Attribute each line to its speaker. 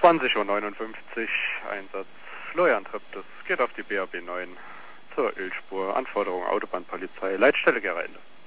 Speaker 1: 20:59 Uhr, Einsatz Florian-Trip, das geht auf die BAB 9 zur Ölspur, Anforderung Autobahnpolizei, Leitstelle Gerende.